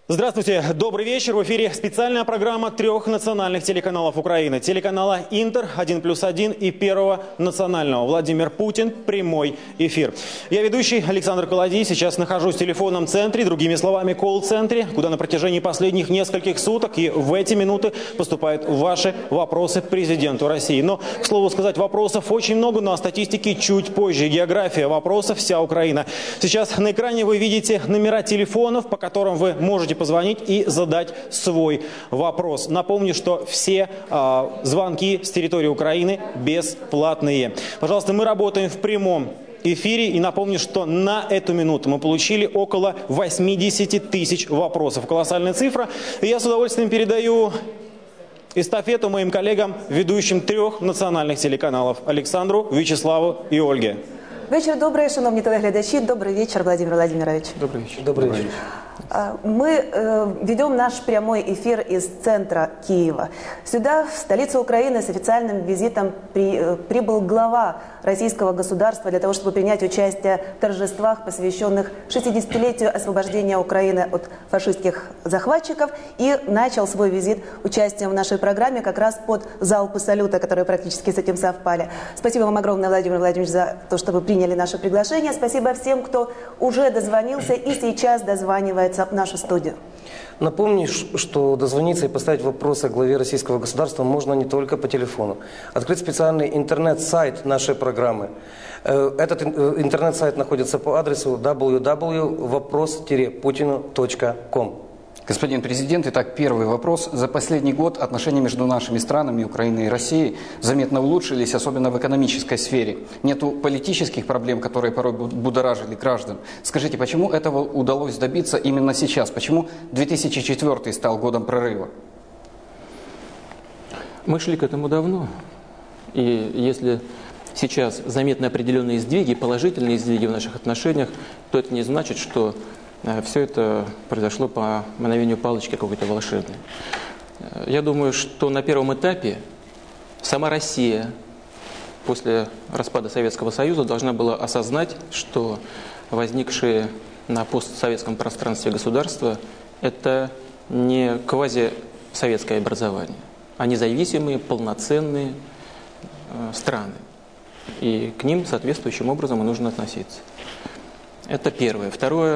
Здравствуйте, добрый вечер. В эфире специальная программа 3 национальных телеканалов Украины. Телеканала «Интер», 1+1 и Первого национального. Владимир Путин. Прямой эфир. Я ведущий Александр Колодий. Сейчас нахожусь в телефонном центре, другими словами, колл-центре, куда на протяжении последних нескольких суток и в эти минуты поступают ваши вопросы президенту России. Но, к слову сказать, вопросов очень много, но о статистике чуть позже. География вопросов, вся Украина. Сейчас на экране вы видите номера телефонов, по которым вы можете позвонить и задать свой вопрос. Напомню, что все звонки с территории Украины бесплатные. Пожалуйста, мы работаем в прямом эфире. И напомню, что на эту минуту мы получили около 80 тысяч вопросов. Колоссальная цифра. И я с удовольствием передаю эстафету моим коллегам, ведущим 3 национальных телеканалов: Александру, Вячеславу и Ольге. Вечер добрый, шановні телеглядачі. Добрый вечер, Владимир Владимирович. Добрый вечер. Добрый вечер. Мы ведем наш прямой эфир из центра Киева. Сюда, в столицу Украины, с официальным визитом прибыл глава российского государства для того, чтобы принять участие в торжествах, посвященных 60-летию освобождения Украины от фашистских захватчиков, и начал свой визит участием в нашей программе как раз под залпы салюта, которые практически с этим совпали. Спасибо вам огромное, Владимир Владимирович, за то, что вы приняли наше приглашение. Спасибо всем, кто уже дозвонился и сейчас дозванивается в нашу студию. Напомню, что дозвониться и поставить вопросы главе российского государства можно не только по телефону. Открыть специальный интернет-сайт нашей программы. Этот интернет-сайт находится по адресу www.вопрос-путину.com. Господин президент, итак, первый вопрос. За последний год отношения между нашими странами, Украиной и Россией, заметно улучшились, особенно в экономической сфере. Нету политических проблем, которые порой будоражили граждан. Скажите, почему этого удалось добиться именно сейчас? Почему 2004 стал годом прорыва? Мы шли к этому давно. И если сейчас заметны определенные сдвиги, положительные сдвиги в наших отношениях, то это не значит, что все это произошло по мановению палочки какой-то волшебной. Я думаю, что на первом этапе сама Россия после распада Советского Союза должна была осознать, что возникшие на постсоветском пространстве государства – это не квазисоветское образование, а независимые, полноценные страны. И к ним соответствующим образом и нужно относиться. Это первое. Второе.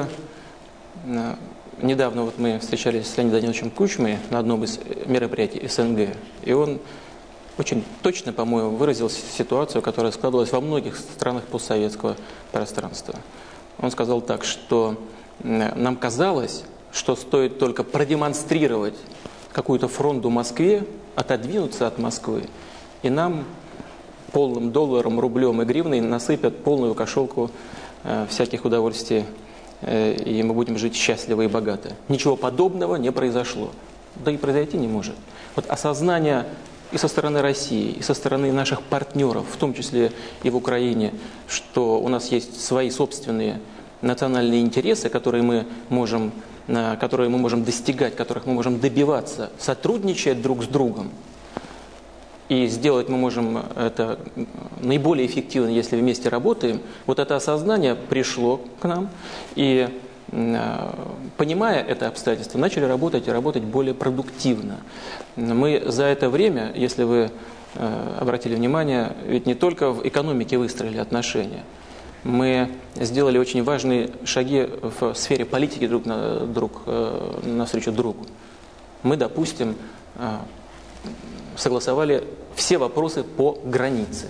Недавно вот мы встречались с Леонидом Даниловичем Кучмой на одном из мероприятий СНГ, и он очень точно, по-моему, выразил ситуацию, которая складывалась во многих странах постсоветского пространства. Он сказал так, что нам казалось, что стоит только продемонстрировать какую-то фронту Москве, отодвинуться от Москвы, и нам полным долларом, рублем и гривной насыпят полную кошелку всяких удовольствий, и мы будем жить счастливо и богато. Ничего подобного не произошло. Да и произойти не может. Вот осознание и со стороны России, и со стороны наших партнеров, в том числе и в Украине, что у нас есть свои собственные национальные интересы, которые мы можем достигать, которых мы можем добиваться, сотрудничая друг с другом. И сделать мы можем это наиболее эффективно, если вместе работаем. Вот это осознание пришло к нам. И, понимая это обстоятельство, начали работать и работать более продуктивно. Мы за это время, если вы обратили внимание, ведь не только в экономике выстроили отношения. Мы сделали очень важные шаги в сфере политики друг навстречу другу. Мы, допустим, согласовали все вопросы по границе.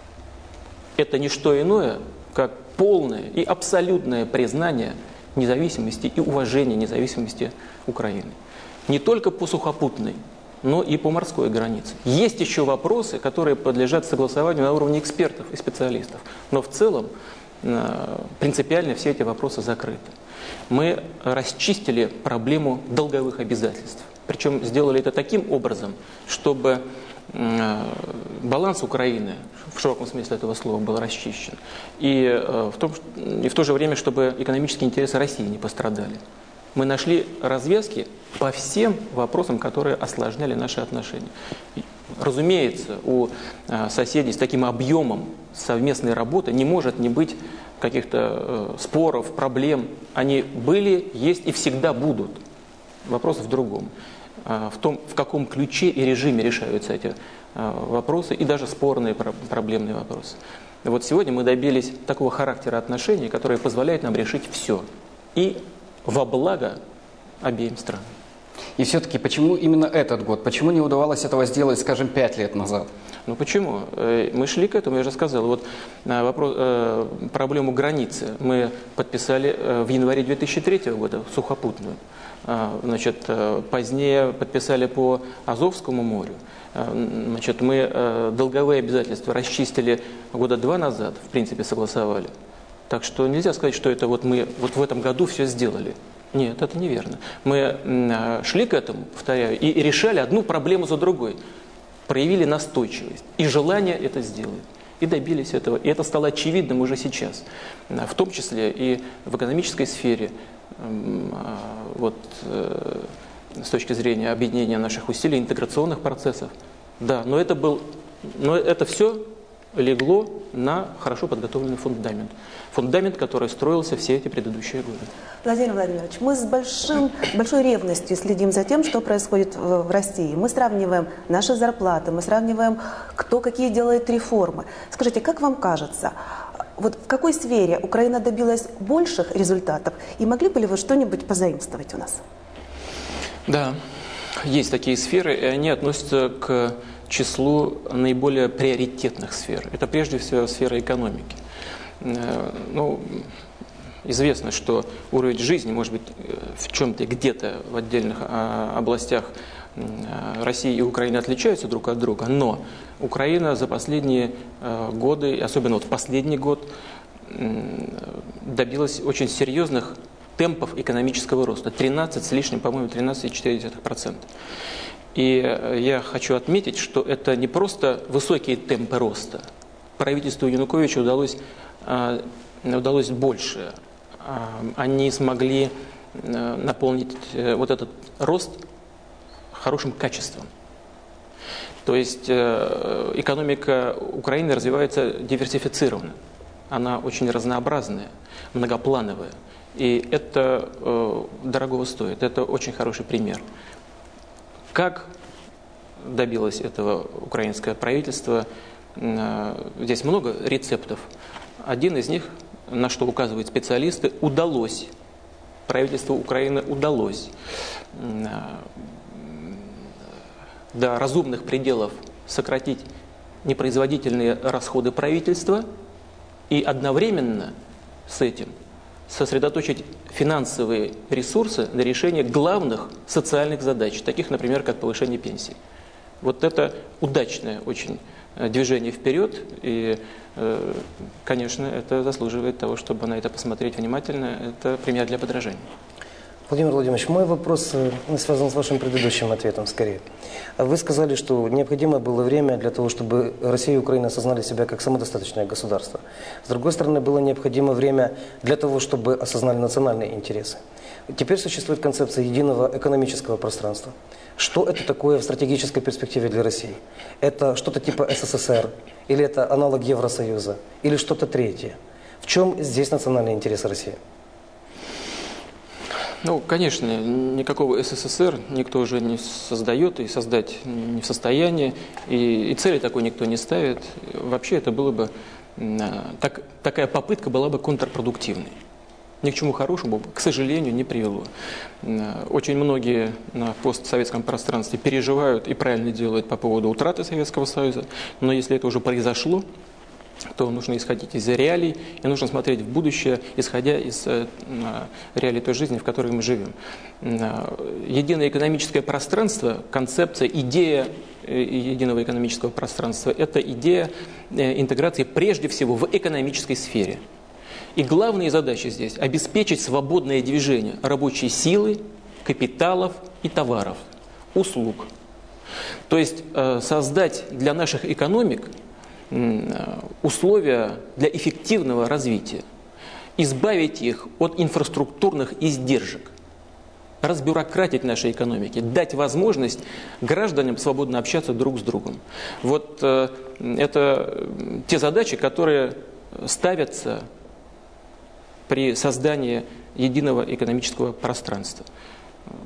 Это не что иное, как полное и абсолютное признание независимости и уважения независимости Украины. Не только по сухопутной, но и по морской границе. Есть еще вопросы, которые подлежат согласованию на уровне экспертов и специалистов. Но в целом принципиально все эти вопросы закрыты. Мы расчистили проблему долговых обязательств. Причем сделали это таким образом, чтобы баланс Украины, в широком смысле этого слова, был расчищен. И в то же время, чтобы экономические интересы России не пострадали. Мы нашли развязки по всем вопросам, которые осложняли наши отношения. Разумеется, у соседей с таким объемом совместной работы не может не быть каких-то споров, проблем. Они были, есть и всегда будут. Вопрос в другом. В том, в каком ключе и режиме решаются эти вопросы, и даже спорные проблемные вопросы. Вот сегодня мы добились такого характера отношений, который позволяет нам решить все. И во благо обеим странам. И все-таки почему именно этот год? Почему не удавалось этого сделать, скажем, 5 лет назад? Ну почему? Мы шли к этому, я же сказал. Вот проблему границы мы подписали в январе 2003 года, сухопутную. Значит, позднее подписали по Азовскому морю. Значит, мы долговые обязательства расчистили года 2 назад, в принципе, согласовали. Так что нельзя сказать, что это вот мы вот в этом году все сделали. Нет, это неверно. Мы шли к этому, повторяю, и решали одну проблему за другой. Проявили настойчивость и желание это сделать. И добились этого. И это стало очевидным уже сейчас. В том числе и в экономической сфере. Вот, с точки зрения объединения наших усилий, интеграционных процессов. Да, но это все легло на хорошо подготовленный фундамент. Фундамент, который строился все эти предыдущие годы. Владимир Владимирович, мы с большой ревностью следим за тем, что происходит в России. Мы сравниваем наши зарплаты, мы сравниваем, кто какие делает реформы. Скажите, как вам кажется, вот в какой сфере Украина добилась больших результатов? И могли бы ли вы что-нибудь позаимствовать у нас? Да, есть такие сферы, и они относятся к числу наиболее приоритетных сфер. Это прежде всего сфера экономики. Ну, известно, что уровень жизни, может быть, в чем-то где-то в отдельных областях России и Украины отличаются друг от друга, но Украина за последние годы, особенно вот в последний год, добилась очень серьезных темпов экономического роста. 13 с лишним, по-моему, 13,4%. И я хочу отметить, что это не просто высокие темпы роста. Правительству Януковича удалось больше. Они смогли наполнить вот этот рост хорошим качеством. То есть экономика Украины развивается диверсифицированно. Она очень разнообразная, многоплановая. И это дорогого стоит. Это очень хороший пример. Как добилось этого украинское правительство? Здесь много рецептов. Один из них, на что указывают специалисты, правительству Украины удалось до разумных пределов сократить непроизводительные расходы правительства и одновременно с этим сосредоточить финансовые ресурсы на решение главных социальных задач, таких, например, как повышение пенсий. Вот это удачное очень движение вперед, и, конечно, это заслуживает того, чтобы на это посмотреть внимательно. Это пример для подражания. Владимир Владимирович, мой вопрос связан с вашим предыдущим ответом скорее. Вы сказали, что необходимо было время для того, чтобы Россия и Украина осознали себя как самодостаточное государство. С другой стороны, было необходимо время для того, чтобы осознали национальные интересы. Теперь существует концепция единого экономического пространства. Что это такое в стратегической перспективе для России? Это что-то типа СССР? Или это аналог Евросоюза? Или что-то третье? В чем здесь национальные интересы России? Ну, конечно, никакого СССР никто уже не создает и создать не в состоянии, и цели такой никто не ставит. Вообще это было бы, такая попытка была бы контрпродуктивной. Ни к чему хорошему, к сожалению, не привело. Очень многие на постсоветском пространстве переживают и правильно делают по поводу утраты Советского Союза, но если это уже произошло, то нужно исходить из реалий, и нужно смотреть в будущее, исходя из реалий той жизни, в которой мы живем. Единое экономическое пространство, концепция, идея единого экономического пространства – это идея интеграции прежде всего в экономической сфере. И главные задачи здесь – обеспечить свободное движение рабочей силы, капиталов и товаров, услуг. То есть создать для наших экономик условия для эффективного развития, избавить их от инфраструктурных издержек, разбюрократить наши экономики, дать возможность гражданам свободно общаться друг с другом. Вот это те задачи, которые ставятся при создании единого экономического пространства.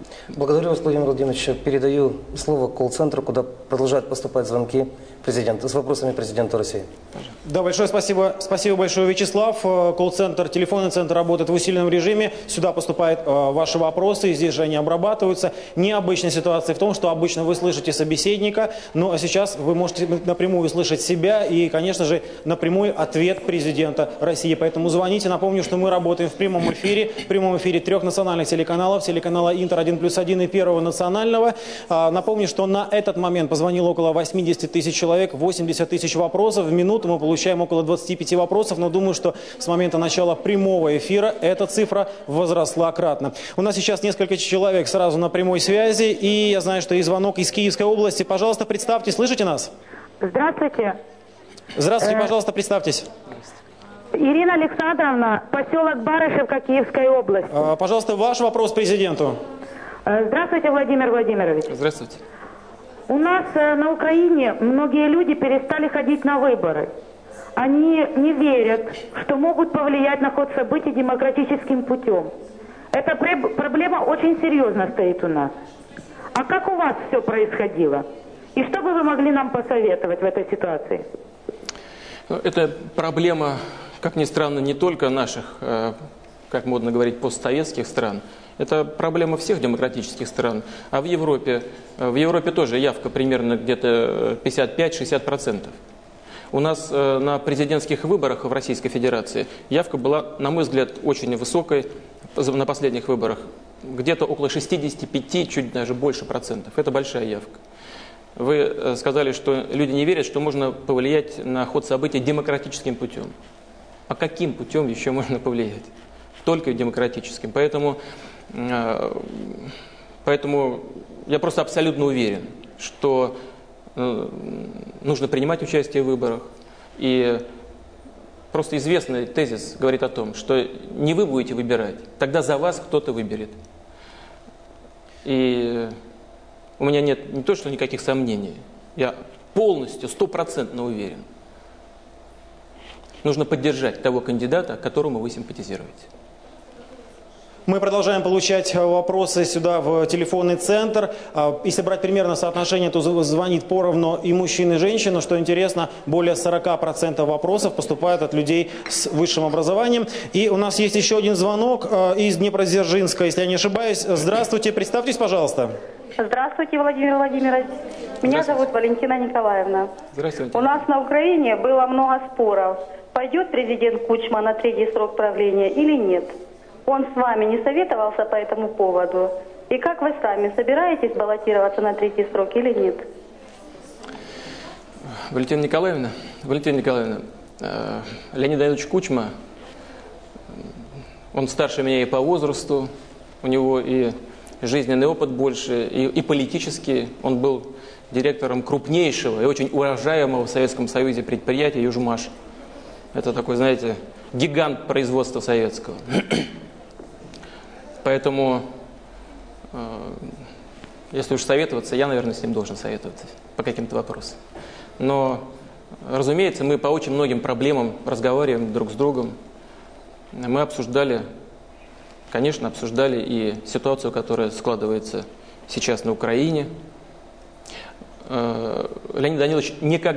Благодарю вас, Владимир Владимирович. Передаю слово колл-центру, куда продолжают поступать звонки президента с вопросами президенту России. Да, большое спасибо. Спасибо большое, Вячеслав. Колл-центр, телефонный центр работает в усиленном режиме. Сюда поступают ваши вопросы, и здесь же они обрабатываются. Необычная ситуация в том, что обычно вы слышите собеседника, но сейчас вы можете напрямую слышать себя и, конечно же, напрямую ответ президента России. Поэтому звоните. Напомню, что мы работаем в прямом эфире 3 национальных телеканалов, телеканала Интер 1+1 и Первого национального. Напомню, что на этот момент позвонило около 80 тысяч человек, 80 тысяч вопросов. В минуту мы получаем около 25 вопросов, но думаю, что с момента начала прямого эфира эта цифра возросла кратно. У нас сейчас несколько человек сразу на прямой связи, и я знаю, что есть звонок из Киевской области. Пожалуйста, представьте, слышите нас? Здравствуйте. Здравствуйте, пожалуйста, представьтесь. Ирина Александровна, поселок Барышевка, Киевская область. Пожалуйста, ваш вопрос президенту. Здравствуйте, Владимир Владимирович. Здравствуйте. У нас на Украине многие люди перестали ходить на выборы. Они не верят, что могут повлиять на ход событий демократическим путем. Эта проблема очень серьезно стоит у нас. А как у вас все происходило? И что бы вы могли нам посоветовать в этой ситуации? Это проблема, как ни странно, не только наших, как модно говорить, постсоветских стран. Это проблема всех демократических стран. А в Европе тоже явка примерно где-то 55-60%. У нас на президентских выборах в Российской Федерации явка была, на мой взгляд, очень высокой на последних выборах. Где-то около 65, чуть даже больше процентов. Это большая явка. Вы сказали, что люди не верят, что можно повлиять на ход событий демократическим путем. А каким путем еще можно повлиять? Только демократическим. Поэтому я просто абсолютно уверен, что нужно принимать участие в выборах. И просто известный тезис говорит о том, что не вы будете выбирать, тогда за вас кто-то выберет. И у меня нет не то что никаких сомнений, я полностью, 100% уверен. Нужно поддержать того кандидата, которому вы симпатизируете. Мы продолжаем получать вопросы сюда в телефонный центр. Если брать примерно соотношение, то звонит поровну и мужчин, и женщин. Что интересно, более 40% вопросов поступают от людей с высшим образованием. И у нас есть еще один звонок из Днепродзержинска, если я не ошибаюсь. Здравствуйте, представьтесь, пожалуйста. Здравствуйте, Владимир Владимирович. Меня зовут Валентина Николаевна. Здравствуйте. У нас на Украине было много споров. Пойдет президент Кучма на 3-й срок правления или нет? Он с вами не советовался по этому поводу? И как вы сами, собираетесь баллотироваться на 3-й срок или нет? Валентина Николаевна, Леонид Давидович Кучма, он старше меня и по возрасту, у него и жизненный опыт больше, и политический. Он был директором крупнейшего и очень уважаемого в Советском Союзе предприятия «Южмаш». Это такой, знаете, гигант производства советского. Поэтому, если уж советоваться, я, наверное, с ним должен советоваться по каким-то вопросам. Но, разумеется, мы по очень многим проблемам разговариваем друг с другом. Мы обсуждали и ситуацию, которая складывается сейчас на Украине. Леонид Данилович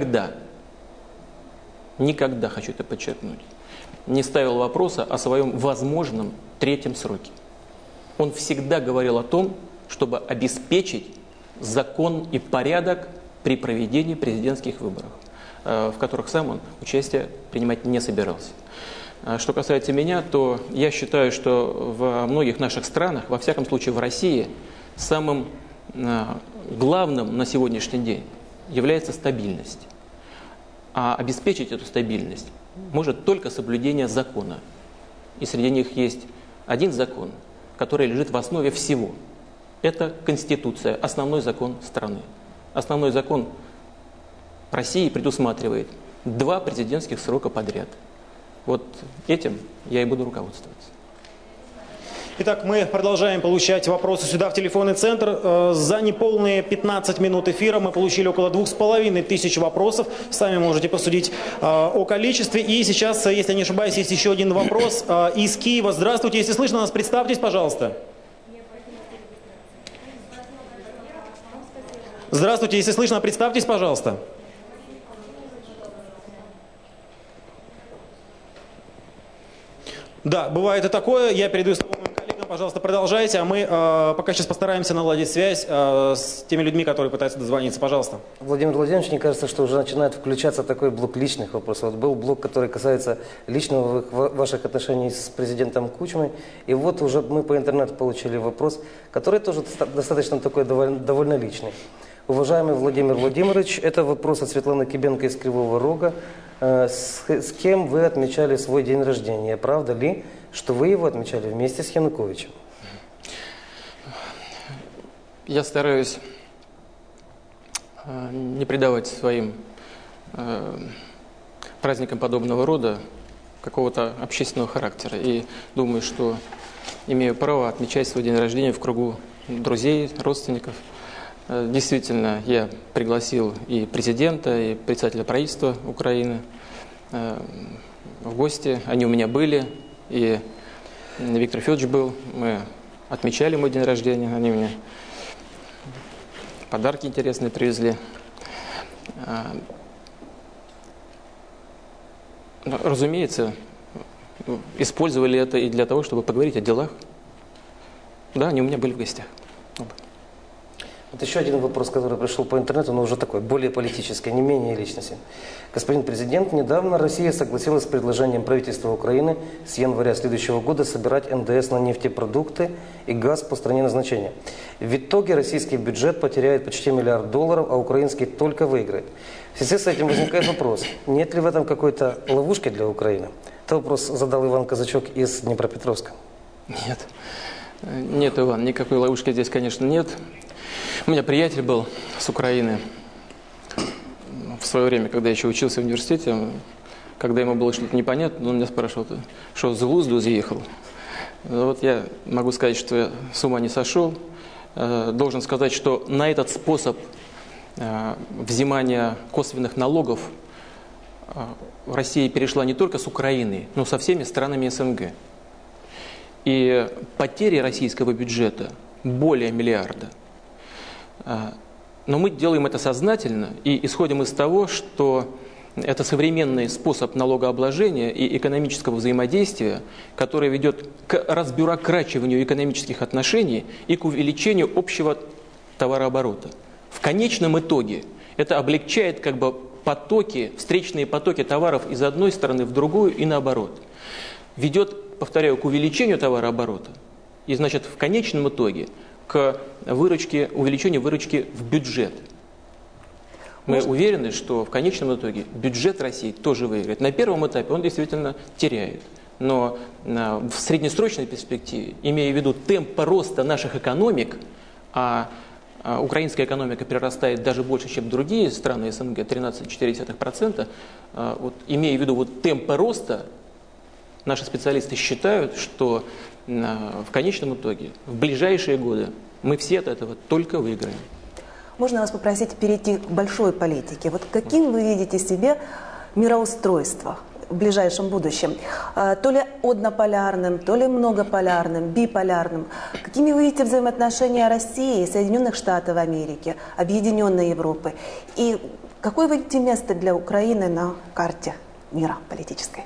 никогда, хочу это подчеркнуть, не ставил вопроса о своем возможном 3-м сроке. Он всегда говорил о том, чтобы обеспечить закон и порядок при проведении президентских выборов, в которых сам он участие принимать не собирался. Что касается меня, то я считаю, что во многих наших странах, во всяком случае в России, самым главным на сегодняшний день является стабильность. А обеспечить эту стабильность может только соблюдение закона. И среди них есть один закон, который лежит в основе всего. Это Конституция, основной закон страны. Основной закон России предусматривает 2 президентских срока подряд. Вот этим я и буду руководствоваться. Итак, мы продолжаем получать вопросы сюда в телефонный центр. За неполные 15 минут эфира мы получили около 2500 вопросов. Сами можете посудить о количестве. И сейчас, если я не ошибаюсь, есть еще один вопрос из Киева. Здравствуйте, если слышно нас, представьтесь, пожалуйста. Здравствуйте, если слышно, представьтесь, пожалуйста. Да, бывает и такое. Я передаю слово моим коллегам. Пожалуйста, продолжайте. А мы пока сейчас постараемся наладить связь с теми людьми, которые пытаются дозвониться. Пожалуйста. Владимир Владимирович, мне кажется, что уже начинает включаться такой блок личных вопросов. Вот был блок, который касается личного ваших отношений с президентом Кучмой. И вот уже мы по интернету получили вопрос, который тоже достаточно такой довольно личный. Уважаемый Владимир Владимирович, это вопрос от Светланы Кибенко из Кривого Рога. С кем вы отмечали свой день рождения? Правда ли, что вы его отмечали вместе с Януковичем? Я стараюсь не придавать своим праздникам подобного рода какого-то общественного характера. И думаю, что имею право отмечать свой день рождения в кругу друзей, родственников. Действительно, я пригласил и президента, и председателя правительства Украины в гости. Они у меня были, и Виктор Федорович был. Мы отмечали мой день рождения, они мне подарки интересные привезли. Разумеется, использовали это и для того, чтобы поговорить о делах. Да, они у меня были в гостях. Вот еще один вопрос, который пришел по интернету, но уже такой, более политический, не менее личностный. Господин президент, недавно Россия согласилась с предложением правительства Украины с января следующего года собирать НДС на нефтепродукты и газ по стране назначения. В итоге российский бюджет потеряет почти $1 миллиард, а украинский только выиграет. В связи с этим возникает вопрос, нет ли в этом какой-то ловушки для Украины? Этот вопрос задал Иван Казачок из Днепропетровска. Нет, Иван, никакой ловушки здесь, конечно, нет. У меня приятель был с Украины в свое время, когда я еще учился в университете. Когда ему было что-то непонятно, он меня спрашивал, ты что, с глузду заехал? Вот я могу сказать, что я с ума не сошел. Должен сказать, что на этот способ взимания косвенных налогов Россия перешла не только с Украиной, но и со всеми странами СНГ. И потери российского бюджета более $1 миллиарда. Но мы делаем это сознательно и исходим из того, что это современный способ налогообложения и экономического взаимодействия, который ведет к разбюрокрачиванию экономических отношений и к увеличению общего товарооборота. В конечном итоге это облегчает потоки, встречные потоки товаров из одной стороны в другую и наоборот. Ведет, повторяю, к увеличению товарооборота и, значит, в конечном итоге к увеличению выручки в бюджет. Мы уверены, что в конечном итоге бюджет России тоже выиграет. На первом этапе он действительно теряет. Но в среднесрочной перспективе, имея в виду темп роста наших экономик, а украинская экономика прирастает даже больше, чем другие страны СНГ, 13,4%, имея в виду темп роста, наши специалисты считают, что в конечном итоге, в ближайшие годы, мы все от этого только выиграем. Можно вас попросить перейти к большой политике? Вот каким вы видите себе мироустройство в ближайшем будущем? То ли однополярным, то ли многополярным, биполярным? Какими вы видите взаимоотношения России, Соединенных Штатов Америки, Объединенной Европы? И какое вы видите место для Украины на карте мира политической?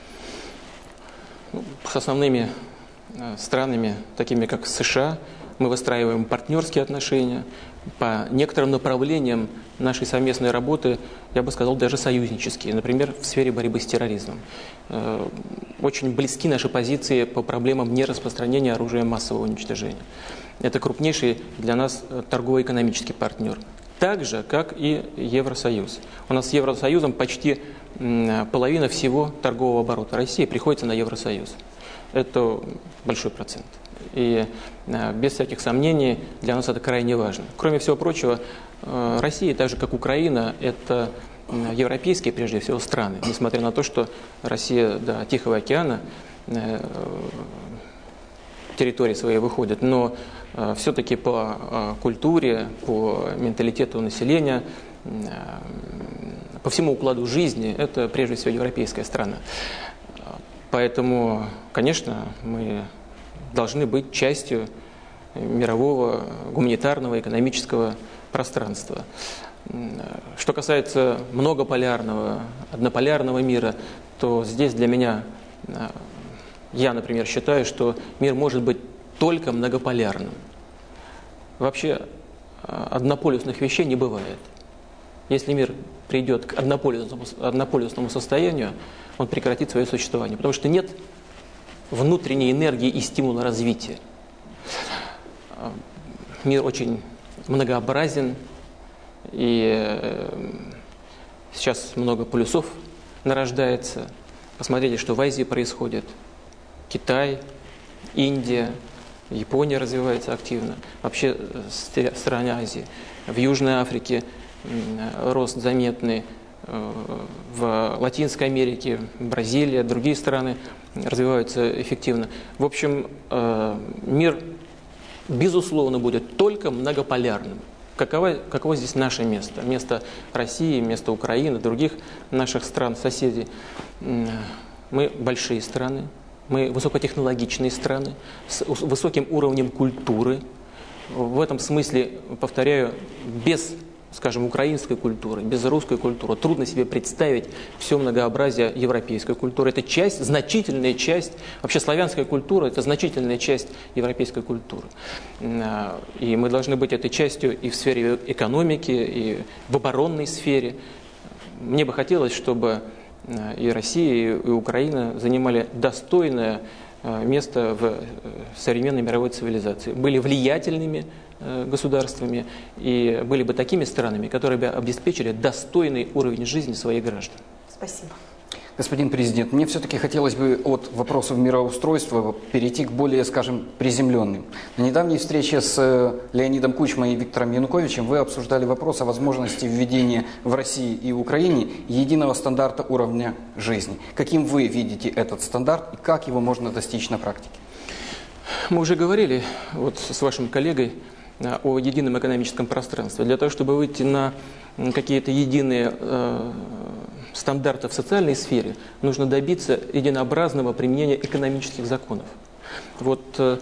С основными странами, такими как США, мы выстраиваем партнерские отношения. По некоторым направлениям нашей совместной работы, я бы сказал, даже союзнические. Например, в сфере борьбы с терроризмом. Очень близки наши позиции по проблемам нераспространения оружия массового уничтожения. Это крупнейший для нас торгово-экономический партнер. Так же, как и Евросоюз. У нас с Евросоюзом почти половина всего торгового оборота России приходится на Евросоюз. Это большой процент. И без всяких сомнений для нас это крайне важно. Кроме всего прочего, Россия, так же как Украина, это европейские, прежде всего, страны. Несмотря на то, что Россия до Тихого океана территории своей выходит, но все-таки по культуре, по менталитету населения, по всему укладу жизни, это прежде всего европейская страна. Поэтому, конечно, мы должны быть частью мирового гуманитарного, экономического пространства. Что касается многополярного, однополярного мира, то здесь для меня, я, например, считаю, что мир может быть только многополярным. Вообще однополюсных вещей не бывает. Если мир придет к однополюсному состоянию, он прекратит свое существование, потому что нет внутренней энергии и стимула развития. Мир очень многообразен, и сейчас много полюсов нарождается. Посмотрите, что в Азии происходит. Китай, Индия, Япония развивается активно. Вообще страны Азии. В Южной Африке рост заметный. В Латинской Америке, Бразилия, другие страны развиваются эффективно. В общем, мир, безусловно, будет только многополярным. Каково здесь наше место? Место России, место Украины, других наших стран-соседей. Мы большие страны, мы высокотехнологичные страны, с высоким уровнем культуры. В этом смысле, повторяю, без, скажем, украинской культуры, без русской культуры трудно себе представить все многообразие европейской культуры. Это часть, значительная часть, вообще славянская культура – это значительная часть европейской культуры. И мы должны быть этой частью и в сфере экономики, и в оборонной сфере. Мне бы хотелось, чтобы и Россия, и Украина занимали достойное место в современной мировой цивилизации, были влиятельными государствами и были бы такими странами, которые бы обеспечили достойный уровень жизни своих граждан. Спасибо. Господин президент, мне все-таки хотелось бы от вопросов мироустройства перейти к более, скажем, приземленным. На недавней встрече с Леонидом Кучмой и Виктором Януковичем вы обсуждали вопрос о возможности введения в России и Украине единого стандарта уровня жизни. Каким вы видите этот стандарт и как его можно достичь на практике? Мы уже говорили вот с вашим коллегой о едином экономическом пространстве. Для того, чтобы выйти на какие-то единые стандарты в социальной сфере, нужно добиться единообразного применения экономических законов. Вот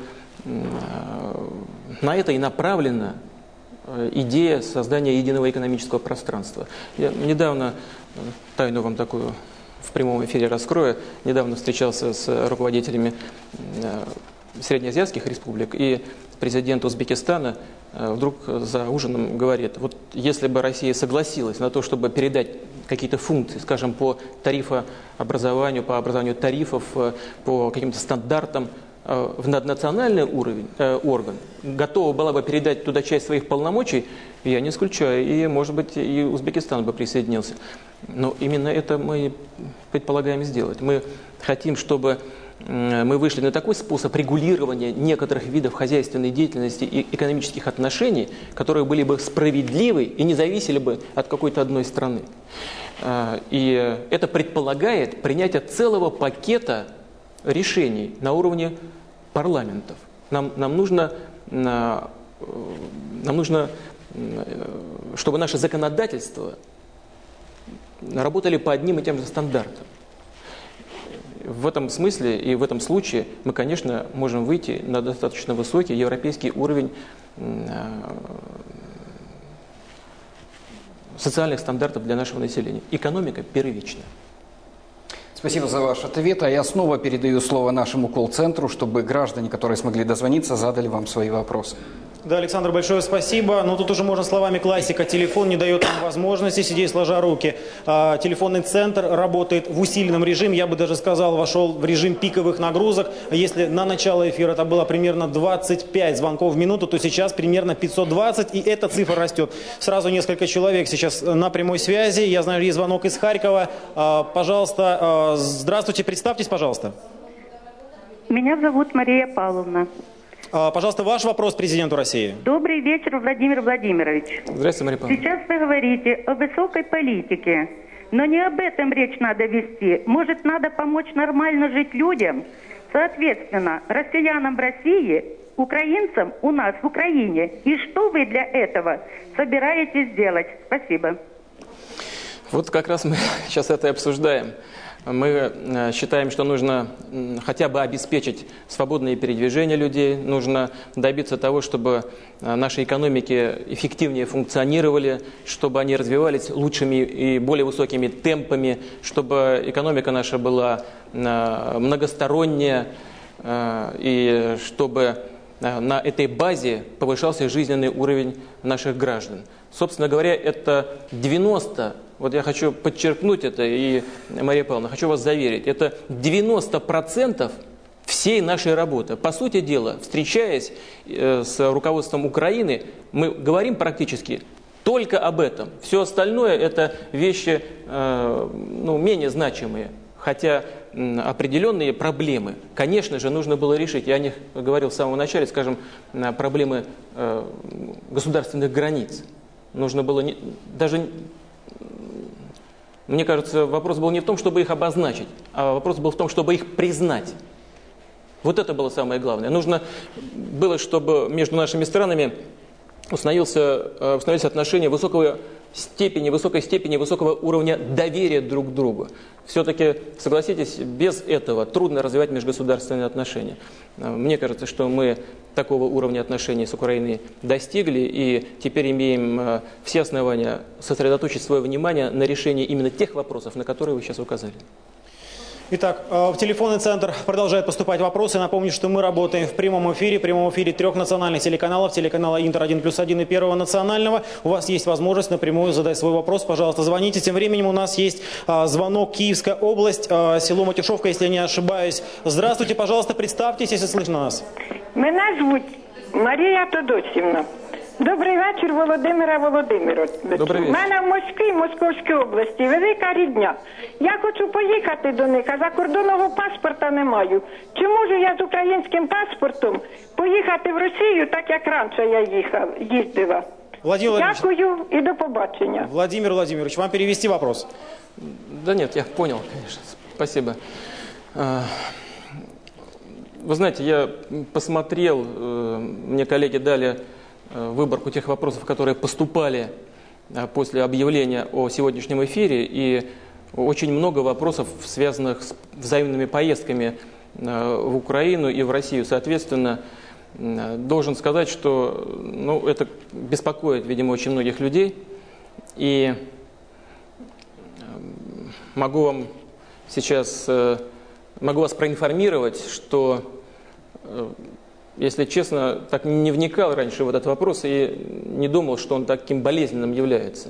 на это и направлена идея создания единого экономического пространства. Я недавно, тайну вам такую в прямом эфире раскрою, недавно встречался с руководителями среднеазиатских республик, и президент Узбекистана вдруг за ужином говорит, вот если бы Россия согласилась на то, чтобы передать какие-то функции, скажем, по тарифообразованию, по образованию тарифов, по каким-то стандартам в наднациональный орган, готова была бы передать туда часть своих полномочий, я не исключаю, и, может быть, и Узбекистан бы присоединился. Но именно это мы предполагаем сделать. Мы хотим, чтобы мы вышли на такой способ регулирования некоторых видов хозяйственной деятельности и экономических отношений, которые были бы справедливы и не зависели бы от какой-то одной страны. И это предполагает принятие целого пакета решений на уровне парламентов. Нам нужно, чтобы наше законодательство работали по одним и тем же стандартам. В этом смысле и в этом случае мы, конечно, можем выйти на достаточно высокий европейский уровень социальных стандартов для нашего населения. Экономика первична. Спасибо за ваш ответ. А я снова передаю слово нашему колл-центру, чтобы граждане, которые смогли дозвониться, задали вам свои вопросы. Да, Александр, большое спасибо. Но тут уже можно словами классика. Телефон не дает нам возможности сидеть сложа руки. Телефонный центр работает в усиленном режиме. Я бы даже сказал, вошел в режим пиковых нагрузок. Если на начало эфира это было примерно 25 звонков в минуту, то сейчас примерно 520. И эта цифра растет. Сразу несколько человек сейчас на прямой связи. Я знаю, есть звонок из Харькова. Пожалуйста, здравствуйте, представьтесь, пожалуйста. Меня зовут Мария Павловна. Пожалуйста, ваш вопрос президенту России. Добрый вечер, Владимир Владимирович. Здравствуйте, Мария Павловна. Сейчас вы говорите о высокой политике, но не об этом речь надо вести. Может, надо помочь нормально жить людям? Соответственно, россиянам в России, украинцам у нас в Украине. И что вы для этого собираетесь делать? Спасибо. Вот как раз мы сейчас это и обсуждаем. Мы считаем, что нужно хотя бы обеспечить свободное передвижение людей, нужно добиться того, чтобы наши экономики эффективнее функционировали, чтобы они развивались лучшими и более высокими темпами, чтобы экономика наша была многосторонняя, и чтобы на этой базе повышался жизненный уровень наших граждан. Собственно говоря, это 90%, вот я хочу подчеркнуть это, и, Мария Павловна, хочу вас заверить, это 90% всей нашей работы. По сути дела, встречаясь с руководством Украины, мы говорим практически только об этом. Все остальное – это вещи менее значимые. Хотя определенные проблемы, конечно же, нужно было решить. Я о них говорил в самом начале, скажем, проблемы государственных границ. Нужно было даже, мне кажется, вопрос был не в том, чтобы их обозначить, а вопрос был в том, чтобы их признать. Вот это было самое главное. Нужно было, чтобы между нашими странами установились отношения высокой степени, высокого уровня доверия друг к другу. Все-таки, согласитесь, без этого трудно развивать межгосударственные отношения. Мне кажется, что мы такого уровня отношений с Украиной достигли, и теперь имеем все основания сосредоточить свое внимание на решении именно тех вопросов, на которые вы сейчас указали. Итак, в телефонный центр продолжают поступать вопросы. Напомню, что мы работаем в прямом эфире 3 национальных телеканалов, телеканала Интер 1+1 и Первого национального. У вас есть возможность напрямую задать свой вопрос. Пожалуйста, звоните. Тем временем у нас есть звонок. Киевская область, село Матюшовка, если я не ошибаюсь. Здравствуйте, пожалуйста, представьтесь, если слышно нас. Мене звуть Марія Тодосівна. Добрий вечір, Володимира Володимировича. У мене в Москві, Московській області, велика рідня. Я хочу поїхати до них, а закордонного паспорта не маю. Чи можу я з українським паспортом поїхати в Росію, так як раніше я їздила? Дякую и до побачення. Владимир Владимирович, вам перевести вопрос? Да нет, я понял, конечно. Спасибо. Вы знаете, я посмотрел, мне коллеги дали выборку тех вопросов, которые поступали после объявления о сегодняшнем эфире, и очень много вопросов, связанных с взаимными поездками в Украину и в Россию. Соответственно, должен сказать, что это беспокоит, видимо, очень многих людей, и могу вас проинформировать, что, если честно, так не вникал раньше в этот вопрос и не думал, что он таким болезненным является.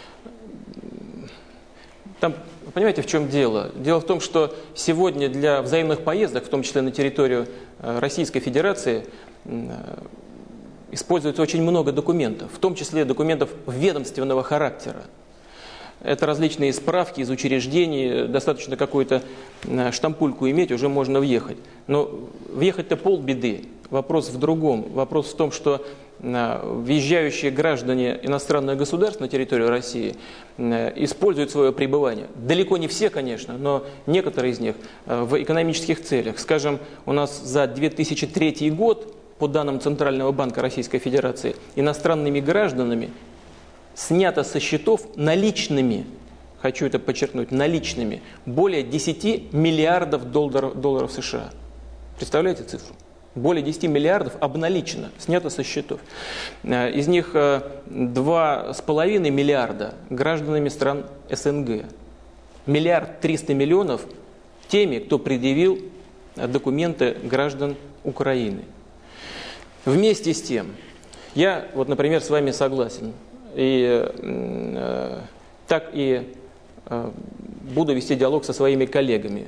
Там, понимаете, в чем дело? Дело в том, что сегодня для взаимных поездок, в том числе на территорию Российской Федерации, используется очень много документов, в том числе документов ведомственного характера. Это различные справки из учреждений, достаточно какую-то штампульку иметь, уже можно въехать. Но въехать-то полбеды. Вопрос в другом. Вопрос в том, что въезжающие граждане иностранных государств на территорию России используют свое пребывание. Далеко не все, конечно, но некоторые из них в экономических целях. Скажем, у нас за 2003 год, по данным Центрального банка Российской Федерации, иностранными гражданами снято со счетов наличными, хочу это подчеркнуть, наличными, более 10 миллиардов долларов США. Представляете цифру? Более 10 миллиардов обналичено, снято со счетов. Из них 2,5 миллиарда гражданами стран СНГ. 1 300 000 000 теми, кто предъявил документы граждан Украины. Вместе с тем, я, например, с вами согласен. И так и буду вести диалог со своими коллегами.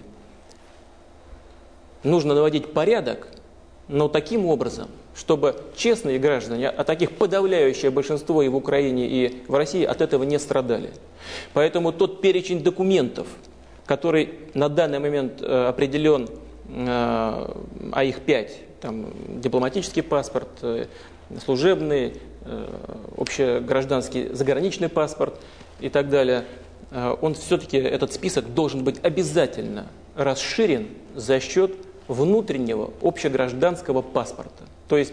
Нужно наводить порядок, но таким образом, чтобы честные граждане, а таких подавляющее большинство и в Украине, и в России, от этого не страдали. Поэтому тот перечень документов, который на данный момент определен, а их 5, там, дипломатический паспорт, служебный, общегражданский заграничный паспорт и так далее, он все-таки, этот список должен быть обязательно расширен за счет внутреннего общегражданского паспорта. То есть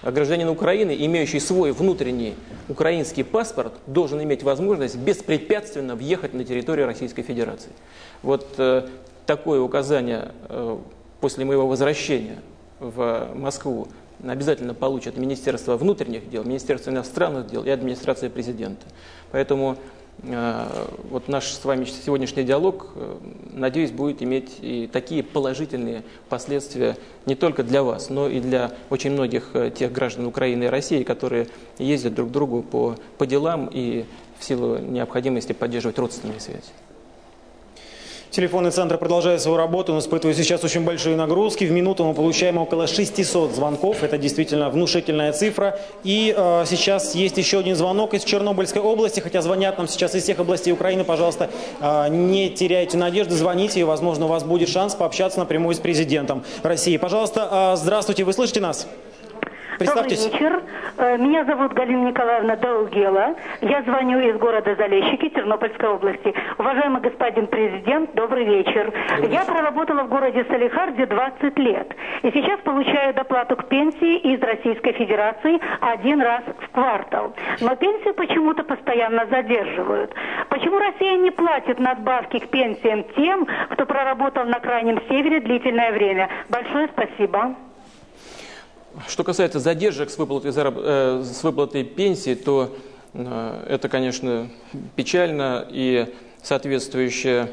гражданин Украины, имеющий свой внутренний украинский паспорт, должен иметь возможность беспрепятственно въехать на территорию Российской Федерации. Вот такое указание после моего возвращения в Москву обязательно получат Министерство внутренних дел, Министерство иностранных дел и администрация президента. Поэтому вот наш с вами сегодняшний диалог, надеюсь, будет иметь и такие положительные последствия не только для вас, но и для очень многих тех граждан Украины и России, которые ездят друг к другу по делам и в силу необходимости поддерживать родственные связи. Телефонный центр продолжает свою работу, он испытывает сейчас очень большие нагрузки. В минуту мы получаем около 600 звонков, это действительно внушительная цифра. И сейчас есть еще один звонок из Чернобыльской области, хотя звонят нам сейчас из всех областей Украины. Пожалуйста, не теряйте надежды, звоните, и, возможно, у вас будет шанс пообщаться напрямую с президентом России. Пожалуйста, здравствуйте, вы слышите нас? Представьтесь. Добрый вечер. Меня зовут Галина Николаевна Долгела. Я звоню из города Залещики Тернопольской области. Уважаемый господин президент, добрый вечер. Я проработала в городе Салихарде 20 лет. И сейчас получаю доплату к пенсии из Российской Федерации 1 раз в квартал. Но пенсию почему-то постоянно задерживают. Почему Россия не платит надбавки к пенсиям тем, кто проработал на Крайнем Севере длительное время? Большое спасибо. Что касается задержек с выплатой пенсии, то это, конечно, печально, и соответствующие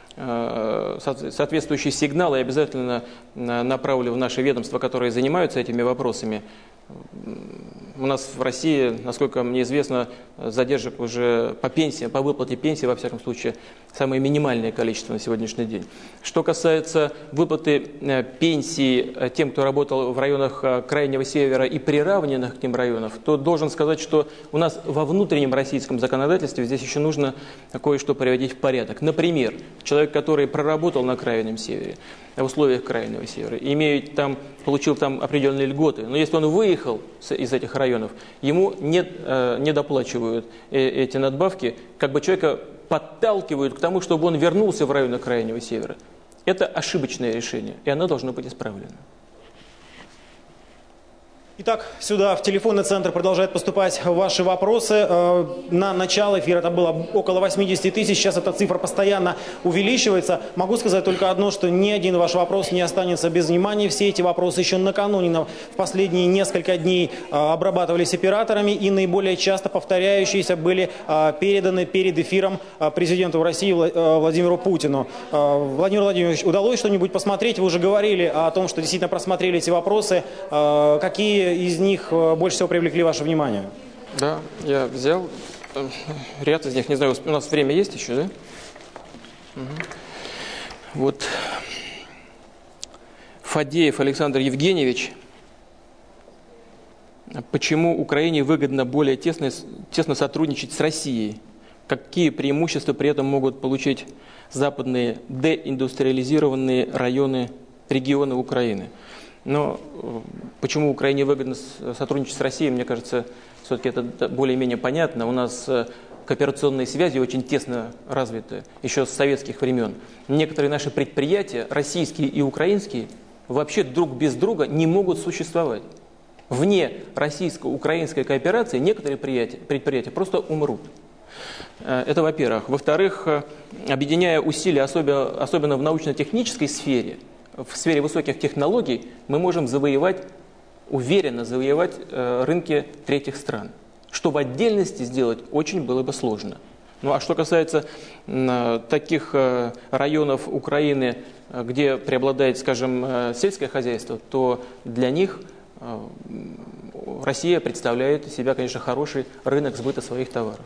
сигналы я обязательно направлю в наши ведомства, которые занимаются этими вопросами. У нас в России, насколько мне известно, задержек уже по пенсии, по выплате пенсии, во всяком случае, самое минимальное количество на сегодняшний день. Что касается выплаты пенсии тем, кто работал в районах Крайнего Севера и приравненных к ним районов, то должен сказать, что у нас во внутреннем российском законодательстве здесь еще нужно кое-что приводить в порядок. Например, человек, который проработал на Крайнем Севере, в условиях Крайнего Севера, получил там определенные льготы, но если он выехал из этих районов, ему не доплачивают эти надбавки, как бы человека подталкивают к тому, чтобы он вернулся в районы Крайнего Севера. Это ошибочное решение, и оно должно быть исправлено. Итак, сюда в телефонный центр продолжают поступать ваши вопросы. На начало эфира это было около 80 тысяч, сейчас эта цифра постоянно увеличивается. Могу сказать только одно, что ни один ваш вопрос не останется без внимания. Все эти вопросы еще накануне, в последние несколько дней обрабатывались операторами и наиболее часто повторяющиеся были переданы перед эфиром президенту России Владимиру Путину. Владимир Владимирович, удалось что-нибудь посмотреть? Вы уже говорили о том, что действительно просмотрели эти вопросы. Какие из них больше всего привлекли ваше внимание? Да, я взял ряд из них, не знаю, у нас время есть еще, да? Угу. Вот Фадеев Александр Евгеньевич. Почему Украине выгодно более тесно сотрудничать с Россией? Какие преимущества при этом могут получить западные деиндустриализированные регионы Украины? Но почему Украине выгодно сотрудничать с Россией, мне кажется, все-таки это более-менее понятно. У нас кооперационные связи очень тесно развиты еще с советских времен. Некоторые наши предприятия, российские и украинские, вообще друг без друга не могут существовать. Вне российско-украинской кооперации некоторые предприятия просто умрут. Это во-первых. Во-вторых, объединяя усилия, особенно в научно-технической сфере, в сфере высоких технологий, мы можем уверенно завоевать рынки третьих стран, что в отдельности сделать очень было бы сложно. Ну а что касается таких районов Украины, где преобладает, скажем, сельское хозяйство, то для них Россия представляет из себя, конечно, хороший рынок сбыта своих товаров.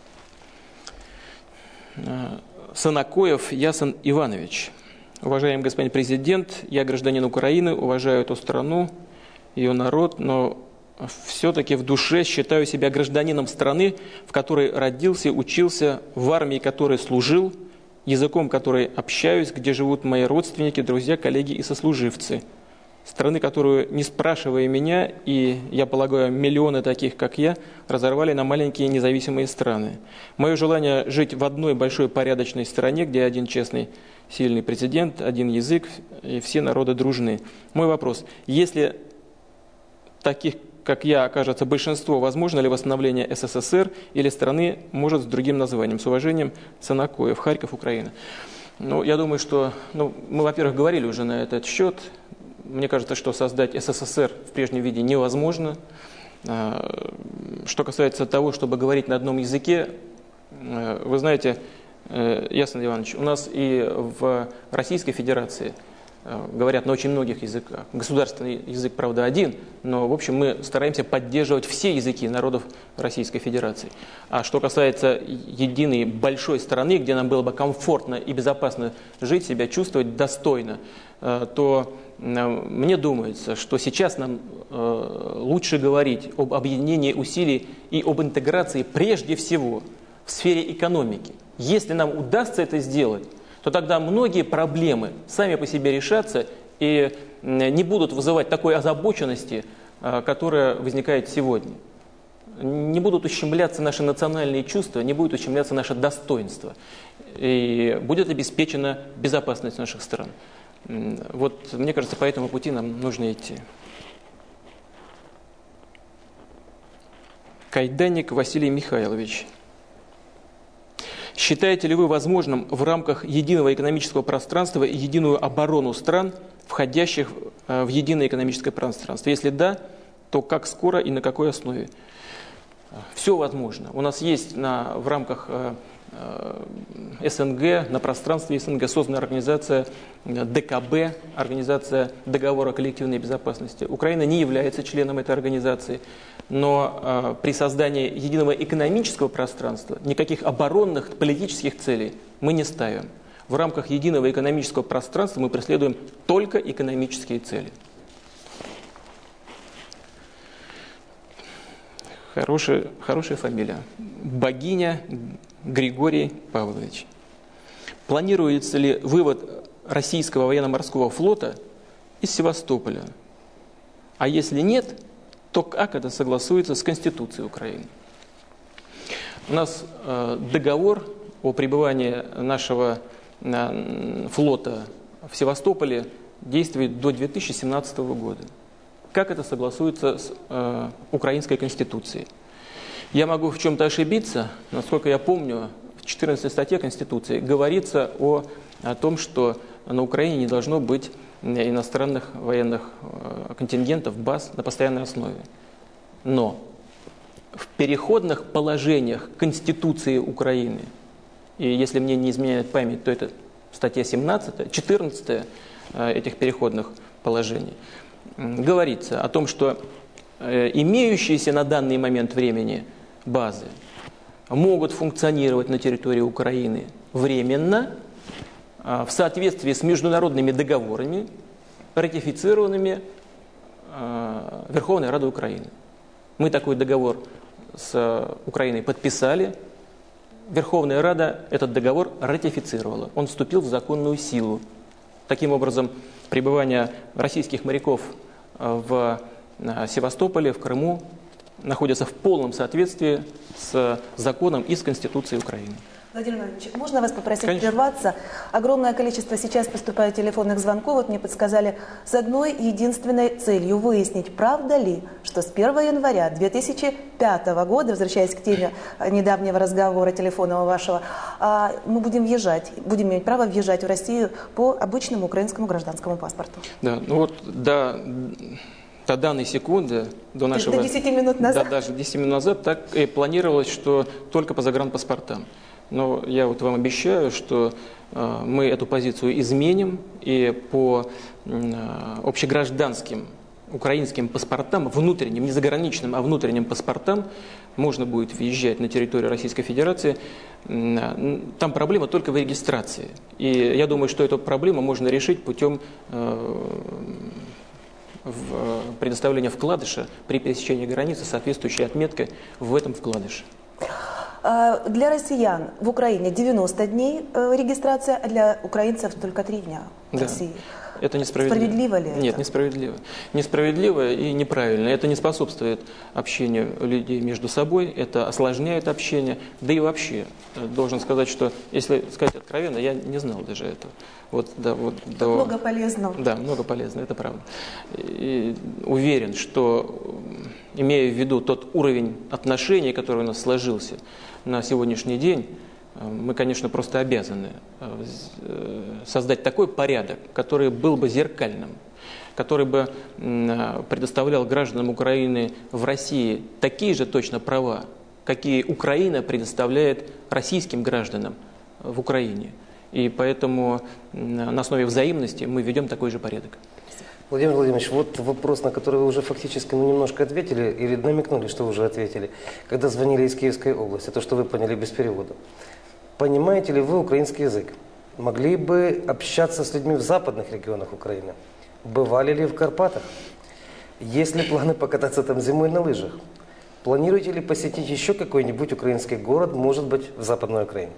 Санакоев Ясан Иванович. Уважаемый господин президент, я гражданин Украины, уважаю эту страну, ее народ, но все-таки в душе считаю себя гражданином страны, в которой родился, учился, в армии которой служил, языком которой общаюсь, где живут мои родственники, друзья, коллеги и сослуживцы. Страны, которую, не спрашивая меня, и, я полагаю, миллионы таких, как я, разорвали на маленькие независимые страны. Мое желание жить в одной большой порядочной стране, где один честный, сильный президент, один язык, и все народы дружны. Мой вопрос. Если таких, как я, окажется большинство, возможно ли восстановление СССР или страны, может, с другим названием. С уважением, Санакоев, Харьков, Украина. Ну, я думаю, что мы, во-первых, говорили уже на этот счет. Мне кажется, что создать СССР в прежнем виде невозможно. Что касается того, чтобы говорить на одном языке, вы знаете, Ясен Иванович, у нас и в Российской Федерации говорят на очень многих языках. Государственный язык, правда, один, но, в общем, мы стараемся поддерживать все языки народов Российской Федерации. А что касается единой большой страны, где нам было бы комфортно и безопасно жить, себя чувствовать достойно, то мне думается, что сейчас нам лучше говорить об объединении усилий и об интеграции прежде всего в сфере экономики. Если нам удастся это сделать, то тогда многие проблемы сами по себе решатся и не будут вызывать такой озабоченности, которая возникает сегодня. Не будут ущемляться наши национальные чувства, не будет ущемляться наше достоинство. И будет обеспечена безопасность наших стран. Вот, мне кажется, по этому пути нам нужно идти. Кайданник Василий Михайлович. Считаете ли вы возможным в рамках единого экономического пространства и единую оборону стран, входящих в единое экономическое пространство? Если да, то как скоро и на какой основе? Все возможно. У нас есть в рамках СНГ, на пространстве СНГ создана организация ДКБ, Организация договора о коллективной безопасности. Украина не является членом этой организации, но при создании единого экономического пространства никаких оборонных политических целей мы не ставим. В рамках единого экономического пространства мы преследуем только экономические цели. Хорошая фамилия. Богиня Григорий Павлович. Планируется ли вывод российского военно-морского флота из Севастополя? А если нет, то как это согласуется с Конституцией Украины? У нас договор о пребывании нашего флота в Севастополе действует до 2017 года. Как это согласуется с украинской Конституцией? Я могу в чем-то ошибиться, насколько я помню, в 14 статье Конституции говорится о том, что на Украине не должно быть иностранных военных контингентов, баз на постоянной основе. Но в переходных положениях Конституции Украины, и если мне не изменяет память, то это статья 14 этих переходных положений, говорится о том, что имеющиеся на данный момент времени базы могут функционировать на территории Украины временно в соответствии с международными договорами, ратифицированными Верховной Радой Украины. Мы такой договор с Украиной подписали. Верховная Рада этот договор ратифицировала. Он вступил в законную силу. Таким образом, пребывание российских моряков в Севастополе, в Крыму находится в полном соответствии с законом и с Конституцией Украины. Владимир Владимирович, можно вас попросить прерваться? Огромное количество сейчас поступает телефонных звонков. Вот мне подсказали с одной единственной целью выяснить, правда ли, что с 1 января 2005 года, возвращаясь к теме недавнего разговора телефонного вашего, мы будем иметь право въезжать в Россию по обычному украинскому гражданскому паспорту. Да, ну вот до данной секунды, до нашего... До 10 минут назад? Да, даже 10 минут назад так и планировалось, что только по загранпаспортам. Но я вот вам обещаю, что мы эту позицию изменим, и по общегражданским украинским паспортам, внутренним, не заграничным, а внутренним паспортам, можно будет въезжать на территорию Российской Федерации. Там проблема только в регистрации. И я думаю, что эту проблему можно решить путем предоставления вкладыша при пересечении границы, соответствующей отметкой в этом вкладыше. Для россиян в Украине 90 дней регистрация, а для украинцев только 3 дня в России. Это несправедливо. Справедливо ли это? Нет, несправедливо. Несправедливо и неправильно. Это не способствует общению людей между собой, это осложняет общение. Да и вообще, должен сказать, что, если сказать откровенно, я не знал даже этого. Много полезного. Да, много полезного, это правда. И уверен, что, имея в виду тот уровень отношений, который у нас сложился на сегодняшний день, мы, конечно, просто обязаны создать такой порядок, который был бы зеркальным, который бы предоставлял гражданам Украины в России такие же точно права, какие Украина предоставляет российским гражданам в Украине. И поэтому на основе взаимности мы ведем такой же порядок. Владимир Владимирович, вот вопрос, на который вы уже фактически немножко ответили, или намекнули, что вы уже ответили, когда звонили из Киевской области, то, что вы поняли без перевода. Понимаете ли вы украинский язык? Могли бы общаться с людьми в западных регионах Украины? Бывали ли в Карпатах? Есть ли планы покататься там зимой на лыжах? Планируете ли посетить еще какой-нибудь украинский город, может быть, в Западной Украине?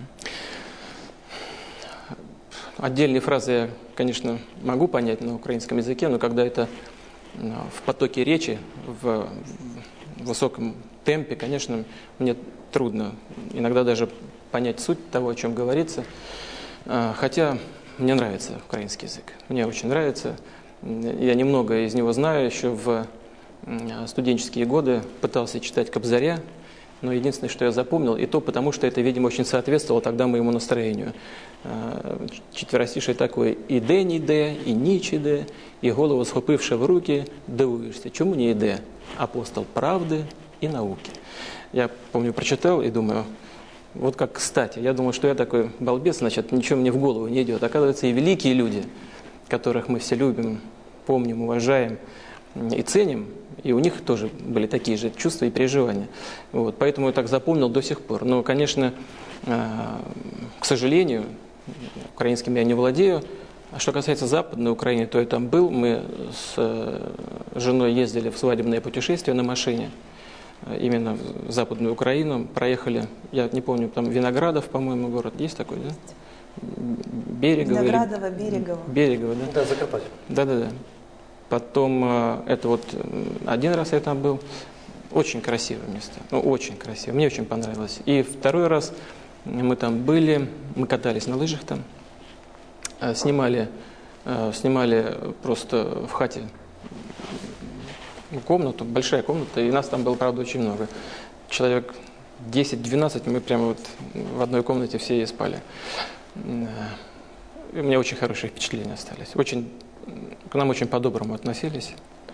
Отдельные фразы я, конечно, могу понять на украинском языке, но когда это в потоке речи, в высоком темпе, конечно, мне трудно иногда даже понять суть того, о чем говорится. Хотя мне нравится украинский язык. Мне очень нравится. Я немного из него знаю. Еще в студенческие годы пытался читать Кобзаря. Но единственное, что я запомнил, и то потому, что это, видимо, очень соответствовало тогда моему настроению. Четверостишее такое: «Іде, ніде, і ніч іде, і голову схопивши в руки, дивуешься, чому не іде? Апостол правды и науки». Я помню, прочитал и думаю, вот как кстати. Я думал, что я такой балбес, значит, ничего мне в голову не идет. Оказывается, и великие люди, которых мы все любим, помним, уважаем и ценим, и у них тоже были такие же чувства и переживания. Вот, поэтому я так запомнил до сих пор. Но, конечно, к сожалению, украинским я не владею. А что касается Западной Украины, то я там был. Мы с женой ездили в свадебное путешествие на машине. Именно в Западную Украину. Проехали, я не помню, там Виноградов, по-моему, город. Есть такой, да? Берегово. Виноградово, Берегово. Берегово, да? Да, Закарпатье. Да. Потом, это вот один раз я там был. Очень красивое место. Ну, очень красиво. Мне очень понравилось. И второй раз мы там были, мы катались на лыжах там. Снимали просто в хате комнату, большая комната, и нас там было, правда, очень много. Человек 10-12, мы прямо вот в одной комнате все и спали. И у меня очень хорошие впечатления остались. К нам очень по-доброму относились.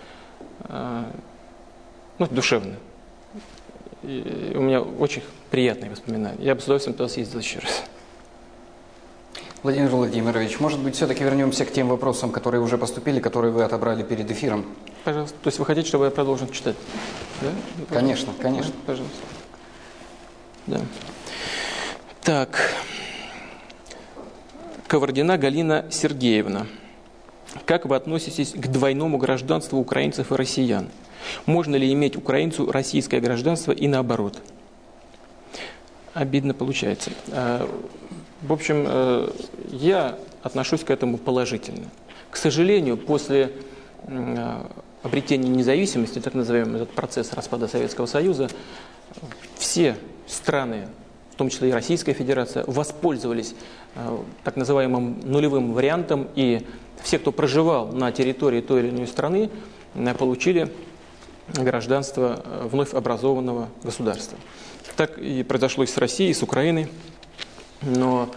Душевно. И у меня очень приятные воспоминания. Я бы с удовольствием туда съездил еще раз. Владимир Владимирович, может быть, все-таки вернемся к тем вопросам, которые уже поступили, которые вы отобрали перед эфиром? Пожалуйста. То есть вы хотите, чтобы я продолжил читать? Да? Конечно, конечно. Пожалуйста. Да. Так. Кавардина Галина Сергеевна. Как вы относитесь к двойному гражданству украинцев и россиян? Можно ли иметь украинцу российское гражданство и наоборот? Обидно получается. В общем, я отношусь к этому положительно. К сожалению, после обретения независимости, так называемый этот процесс распада Советского Союза, все страны, в том числе и Российская Федерация, воспользовались так называемым нулевым вариантом, и все, кто проживал на территории той или иной страны, получили гражданство вновь образованного государства. Так и произошло и с Россией, и с Украиной. Но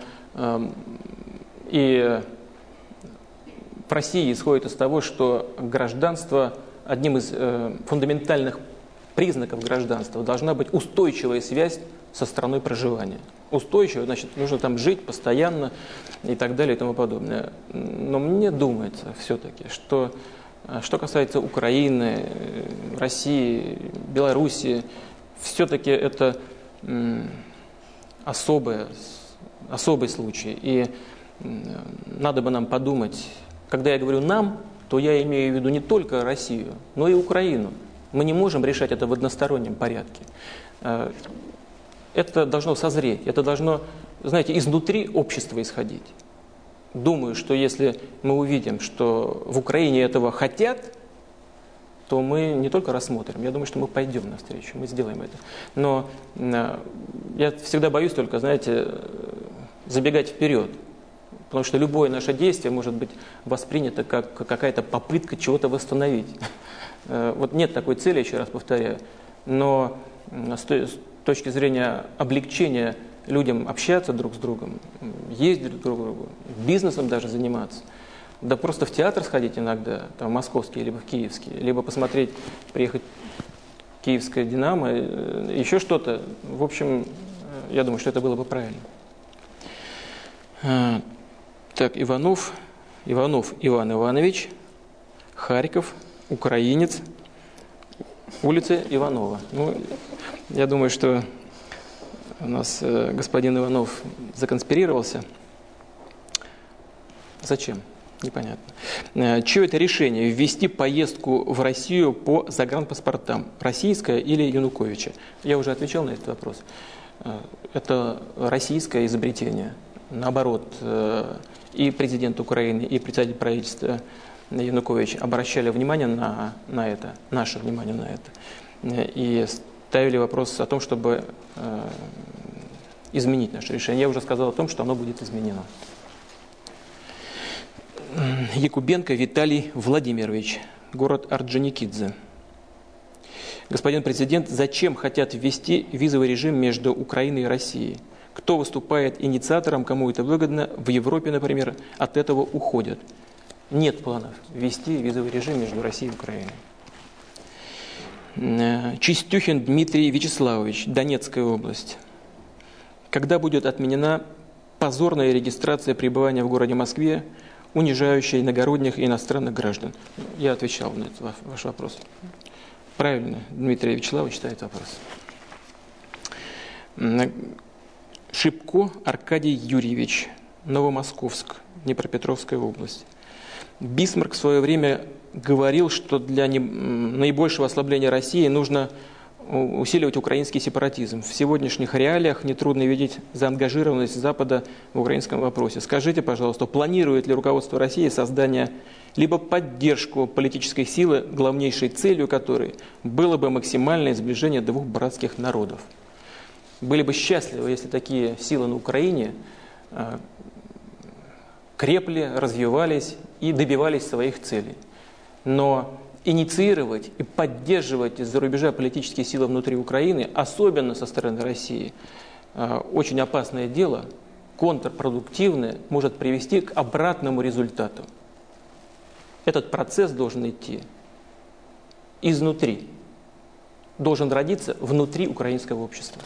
и в России исходит из того, что гражданство, одним из фундаментальных признаков гражданства должна быть устойчивая связь со страной проживания. Устойчивая, значит, нужно там жить постоянно и так далее и тому подобное. Но мне думается все-таки, что касается Украины, России, Белоруссии, все-таки это особый случай. И надо бы нам подумать, когда я говорю «нам», то я имею в виду не только Россию, но и Украину. Мы не можем решать это в одностороннем порядке. Это должно созреть, это должно, знаете, изнутри общества исходить. думаю, что если мы увидим, что в Украине этого хотят, то мы не только рассмотрим, я думаю, что мы пойдем навстречу, мы сделаем это. Но я всегда боюсь только, знаете, забегать вперед, потому что любое наше действие может быть воспринято как какая-то попытка чего-то восстановить. Вот нет такой цели, еще раз повторяю, но с точки зрения облегчения людям общаться друг с другом, ездить друг к другу, бизнесом даже заниматься, да просто в театр сходить иногда, там, московский, либо в киевский, либо посмотреть, приехать в киевское «Динамо», еще что-то. В общем, я думаю, что это было бы правильно. Так, Иванов Иван Иванович, Харьков, украинец, улица Иванова. Ну, я думаю, что у нас господин Иванов законспирировался. Зачем? Непонятно. Чье это решение ввести поездку в Россию по загранпаспортам? Российское или Януковича? Я уже отвечал на этот вопрос. Это российское изобретение. Наоборот, и президент Украины, и председатель правительства Янукович обращали внимание на это, наше внимание на это, и ставили вопрос о том, чтобы изменить наше решение. Я уже сказал о том, что оно будет изменено. Якубенко Виталий Владимирович, город Орджоникидзе. Господин президент, зачем хотят ввести визовый режим между Украиной и Россией? Кто выступает инициатором, кому это выгодно? В Европе, например, от этого уходят. Нет планов ввести визовый режим между Россией и Украиной. Чистюхин Дмитрий Вячеславович, Донецкая область. Когда будет отменена позорная регистрация пребывания в городе Москве, унижающая иногородних и иностранных граждан? Я отвечал на этот ваш вопрос. Правильно, Дмитрий Вячеславович ставит вопрос. Шипко Аркадий Юрьевич, Новомосковск, Днепропетровская область. Бисмарк в свое время говорил, что для наибольшего ослабления России нужно усиливать украинский сепаратизм. В сегодняшних реалиях нетрудно видеть заангажированность Запада в украинском вопросе. Скажите, пожалуйста, планирует ли руководство России создание либо поддержку политической силы, главнейшей целью которой было бы максимальное сближение двух братских народов? Были бы счастливы, если такие силы на Украине крепли, развивались и добивались своих целей. Но инициировать и поддерживать из-за рубежа политические силы внутри Украины, особенно со стороны России, очень опасное дело, контрпродуктивное, может привести к обратному результату. Этот процесс должен идти изнутри, должен родиться внутри украинского общества.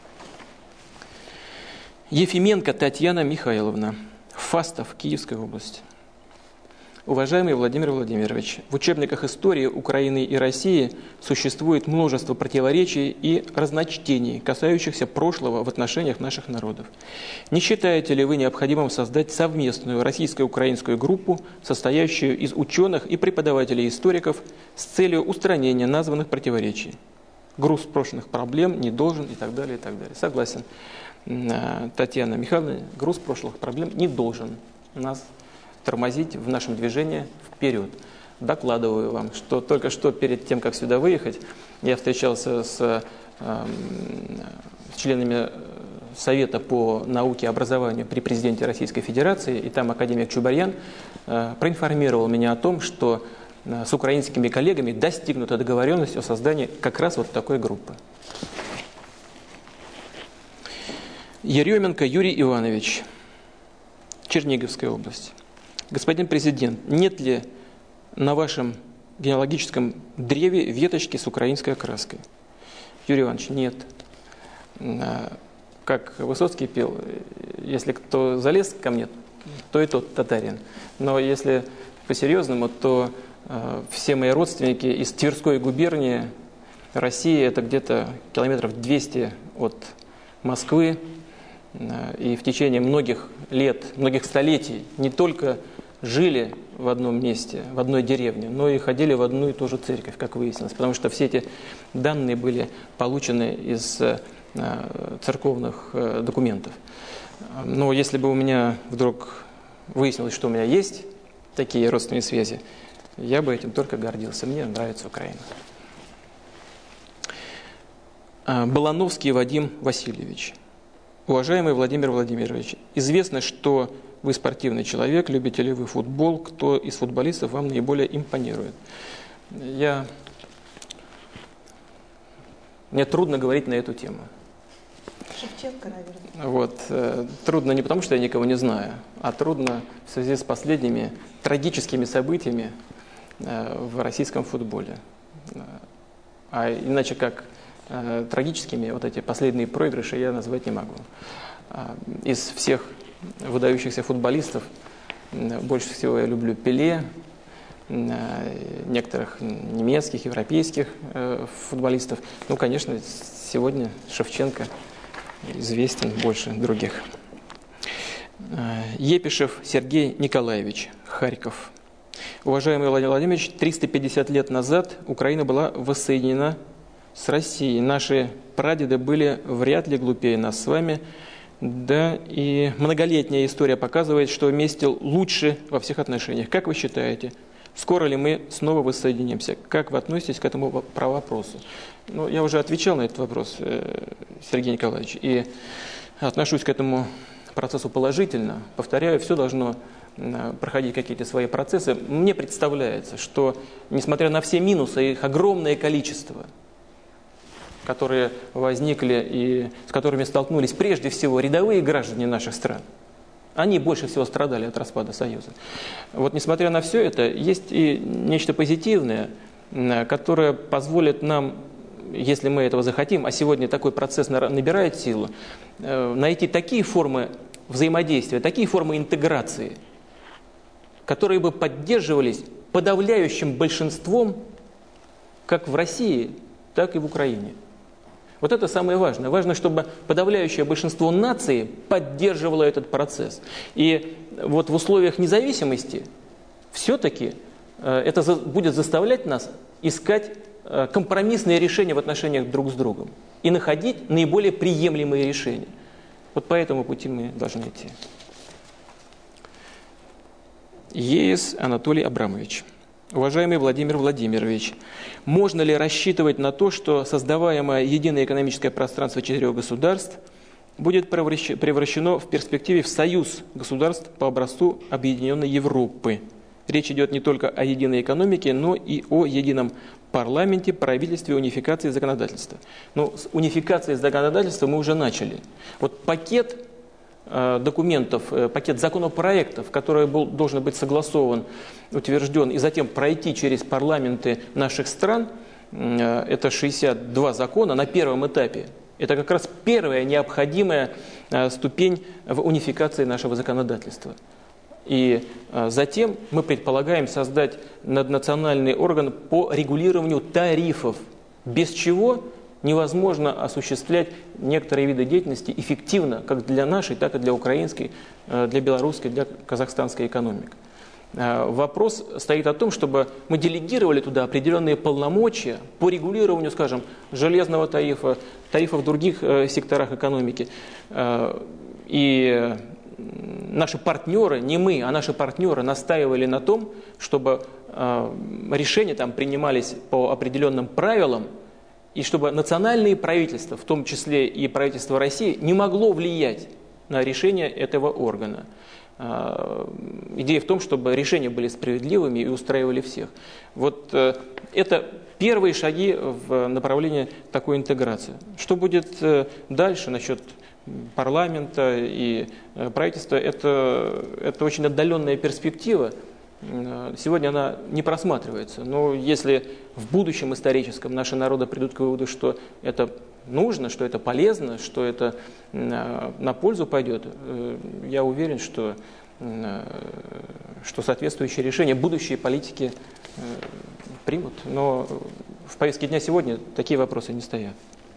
Ефименко Татьяна Михайловна, Фастов, Киевская область. Уважаемый Владимир Владимирович, в учебниках истории Украины и России существует множество противоречий и разночтений, касающихся прошлого в отношениях наших народов. Не считаете ли вы необходимым создать совместную российско-украинскую группу, состоящую из ученых и преподавателей-историков с целью устранения названных противоречий? Груз прошлых проблем не должен и так далее, и так далее. Согласен. Татьяна Михайловна, груз прошлых проблем не должен нас тормозить в нашем движении вперед. Докладываю вам, что только что перед тем, как сюда выехать, я встречался с членами Совета по науке и образованию при президенте Российской Федерации, и там академик Чубарьян проинформировал меня о том, что с украинскими коллегами достигнута договоренность о создании как раз вот такой группы. Еременко Юрий Иванович, Черниговская область. Господин президент, нет ли на вашем генеалогическом древе веточки с украинской окраской? Юрий Иванович, нет. Как Высоцкий пел, если кто залез ко мне, то и тот татарин. Но если по-серьезному, то все мои родственники из Тверской губернии, России, это где-то километров 200 от Москвы. И в течение многих лет, многих столетий не только жили в одном месте, в одной деревне, но и ходили в одну и ту же церковь, как выяснилось. Потому что все эти данные были получены из церковных документов. Но если бы у меня вдруг выяснилось, что у меня есть такие родственные связи, я бы этим только гордился. Мне нравится Украина. Балановский Вадим Васильевич. Уважаемый Владимир Владимирович, известно, что вы спортивный человек, любите ли вы футбол, кто из футболистов вам наиболее импонирует? Мне трудно говорить на эту тему. Шевченко, наверное. Вот. Трудно не потому, что я никого не знаю, а трудно в связи с последними трагическими событиями в российском футболе. А иначе как трагическими вот эти последние проигрыши я назвать не могу. Из всех выдающихся футболистов больше всего я люблю Пеле, некоторых немецких, европейских футболистов. Ну, конечно, сегодня Шевченко известен больше других. Епишев Сергей Николаевич, Харьков. Уважаемый Владимир Владимирович, 350 лет назад Украина была воссоединена с Россией. Наши прадеды были вряд ли глупее нас с вами. Да, и многолетняя история показывает, что вместе лучше во всех отношениях. Как вы считаете, скоро ли мы снова воссоединимся? Как вы относитесь к этому вопросу? Ну, я уже отвечал на этот вопрос, Сергей Николаевич, и отношусь к этому процессу положительно. Повторяю, все должно проходить какие-то свои процессы. Мне представляется, что, несмотря на все минусы, их огромное количество, которые возникли и с которыми столкнулись прежде всего рядовые граждане наших стран, они больше всего страдали от распада Союза. Вот несмотря на все это, есть и нечто позитивное, которое позволит нам, если мы этого захотим, а сегодня такой процесс набирает силу, найти такие формы взаимодействия, такие формы интеграции, которые бы поддерживались подавляющим большинством как в России, так и в Украине. Вот это самое важное. Важно, чтобы подавляющее большинство наций поддерживало этот процесс. И вот в условиях независимости все-таки это будет заставлять нас искать компромиссные решения в отношениях друг с другом и находить наиболее приемлемые решения. Вот по этому пути мы должны идти. ЕС Анатолий Абрамович. Уважаемый Владимир Владимирович, можно ли рассчитывать на то, что создаваемое единое экономическое пространство 4 государств будет превращено в перспективе в союз государств по образцу Объединенной Европы? Речь идет не только о единой экономике, но и о едином парламенте, правительстве, унификации законодательства. Но с унификацией законодательства мы уже начали. Вот пакет документов, пакет законопроектов, который должен быть согласован, утвержден и затем пройти через парламенты наших стран, это 62 закона на первом этапе. Это как раз первая необходимая ступень в унификации нашего законодательства. И затем мы предполагаем создать наднациональный орган по регулированию тарифов, без чего невозможно осуществлять некоторые виды деятельности эффективно, как для нашей, так и для украинской, для белорусской, для казахстанской экономики. Вопрос стоит о том, чтобы мы делегировали туда определенные полномочия по регулированию, скажем, железного тарифа, тарифов в других секторах экономики. И наши партнеры, не мы, а наши партнеры настаивали на том, чтобы решения там принимались по определенным правилам, и чтобы национальные правительства, в том числе и правительство России, не могло влиять на решение этого органа. Идея в том, чтобы решения были справедливыми и устраивали всех. Вот это первые шаги в направлении такой интеграции. Что будет дальше насчет парламента и правительства, это очень отдаленная перспектива. Сегодня она не просматривается, но если в будущем историческом наши народы придут к выводу, что это нужно, что это полезно, что это на пользу пойдет, я уверен, что соответствующие решения будущие политики примут. Но в повестке дня сегодня такие вопросы не стоят.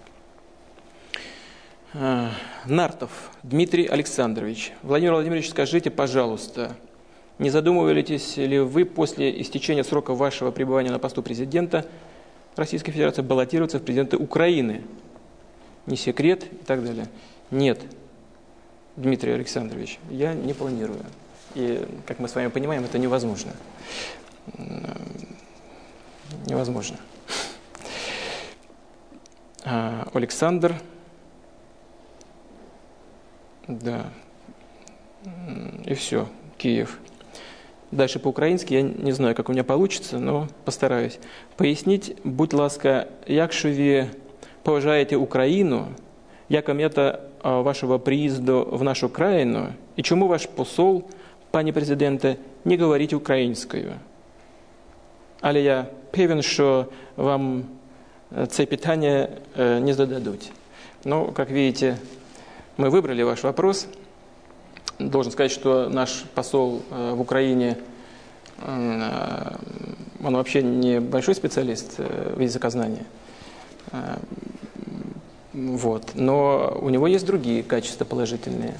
Нартов Дмитрий Александрович. Владимир Владимирович, скажите, пожалуйста, не задумываетесь ли вы после истечения срока вашего пребывания на посту президента Российской Федерации баллотироваться в президенты Украины? Не секрет и так далее. Нет, Дмитрий Александрович, я не планирую. И, как мы с вами понимаем, это невозможно. Невозможно. Александр. Да. И все. Киев. Дальше по-украински, я не знаю, как у меня получится, но постараюсь. Поясніть, будь ласка, якщо ви поважаєте Україну, яка мета вашого приїзду в нашу країну, і чому ваш посол, пані президенте, не говорить українською? Але я певен, що вам це питання не зададуть. Но, как видите, мы выбрали ваш вопрос. Должен сказать, что наш посол в Украине, он вообще не большой специалист в языкознании. Вот. Но у него есть другие качества положительные.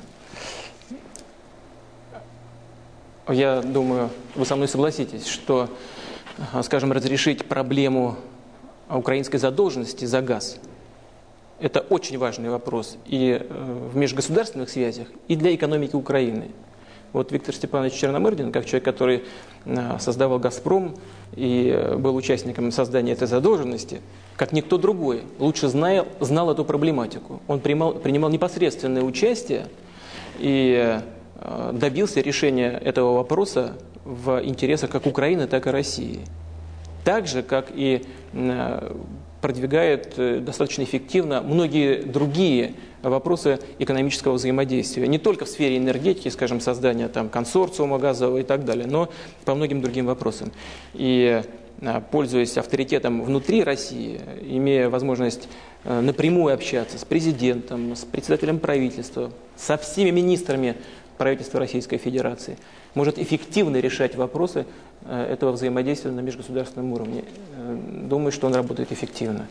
Я думаю, вы со мной согласитесь, что, скажем, разрешить проблему украинской задолженности за газ – это очень важный вопрос и в межгосударственных связях, и для экономики Украины. Вот Виктор Степанович Черномырдин, как человек, который создавал «Газпром» и был участником создания этой задолженности, как никто другой, лучше знал эту проблематику. Он принимал непосредственное участие и добился решения этого вопроса в интересах как Украины, так и России. Так же, как и продвигает достаточно эффективно многие другие вопросы экономического взаимодействия. Не только в сфере энергетики, скажем, создания там, консорциума газового и так далее, но по многим другим вопросам. И пользуясь авторитетом внутри России, имея возможность напрямую общаться с президентом, с председателем правительства, со всеми министрами правительства Российской Федерации, может эффективно решать вопросы этого взаимодействия на межгосударственном уровне. Думаю, что он работает эффективно.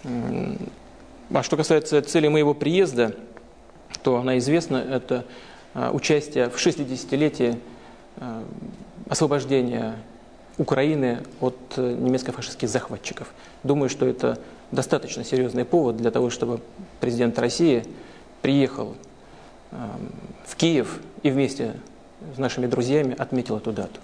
А что касается цели моего приезда, то она известна. Это участие в 60-летии освобождения Украины от немецко-фашистских захватчиков. Думаю, что это достаточно серьезный повод для того, чтобы президент России приехал в Киев и вместе с нашими друзьями отметил эту дату.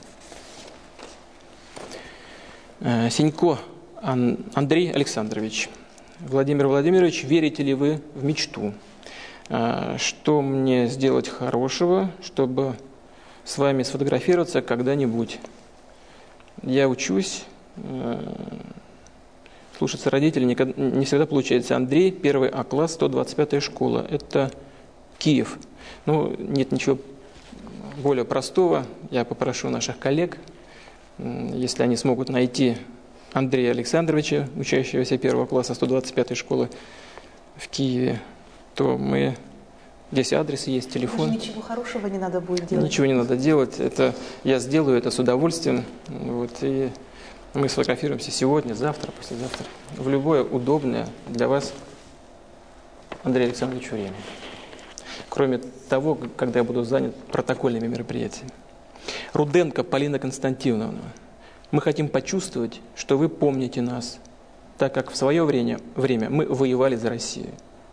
Синько Андрей Александрович. Владимир Владимирович, верите ли вы в мечту? Что мне сделать хорошего, чтобы с вами сфотографироваться когда-нибудь? Я учусь, слушаться родителей не всегда получается. Андрей, 1 А класс, 125-я школа. Это Киев. Ну, нет ничего более простого. Я попрошу наших коллег, если они смогут найти Андрея Александровича, учащегося 1 класса 125-й школы в Киеве, то мы... Здесь адрес есть, телефон. Ничего хорошего не надо будет делать. Ничего не надо делать. Это я сделаю это с удовольствием. Вот, и мы сфотографируемся сегодня, завтра, послезавтра. В любое удобное для вас, Андрей Александрович, время. Кроме того, когда я буду занят протокольными мероприятиями. Руденко Полина Константиновна. Мы хотим почувствовать, что вы помните нас, так как в свое время мы воевали за Россию.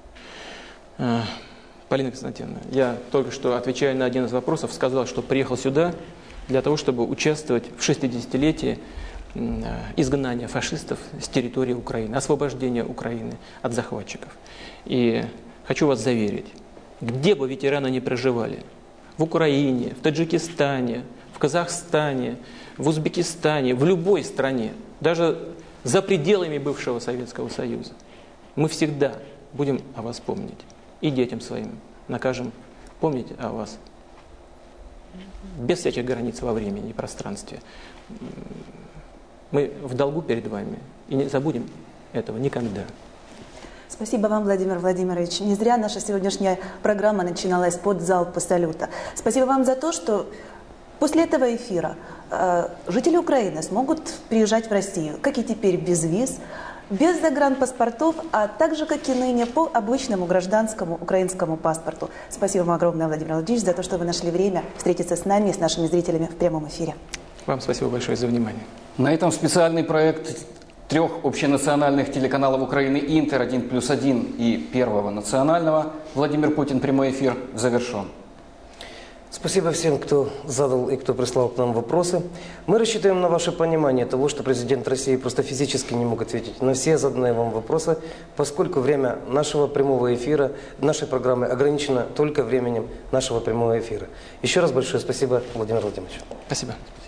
Полина Константиновна, я только что, отвечая на один из вопросов, сказал, что приехал сюда для того, чтобы участвовать в 60-летии изгнания фашистов с территории Украины, освобождения Украины от захватчиков. И хочу вас заверить, где бы ветераны ни проживали, в Украине, в Таджикистане, в Казахстане, в Узбекистане, в любой стране, даже за пределами бывшего Советского Союза, мы всегда будем о вас помнить. И детям своим накажем помнить о вас. Без всяких границ во времени и пространстве. Мы в долгу перед вами и не забудем этого никогда. Спасибо вам, Владимир Владимирович. Не зря наша сегодняшняя программа начиналась под залпы салюта. Спасибо вам за то, что после этого эфира жители Украины смогут приезжать в Россию, как и теперь, без виз, без загранпаспортов, а также, как и ныне, по обычному гражданскому украинскому паспорту. Спасибо вам огромное, Владимир Владимирович, за то, что вы нашли время встретиться с нами и с нашими зрителями в прямом эфире. Вам спасибо большое за внимание. На этом специальный проект 3 общенациональных телеканалов Украины «Интер», 1+1 и Первого национального «Владимир Путин. Прямой эфир» завершен. Спасибо всем, кто задал и кто прислал к нам вопросы. Мы рассчитываем на ваше понимание того, что президент России просто физически не мог ответить на все заданные вам вопросы, поскольку время нашего прямого эфира, нашей программы ограничено только временем нашего прямого эфира. Еще раз большое спасибо, Владимир Владимирович. Спасибо.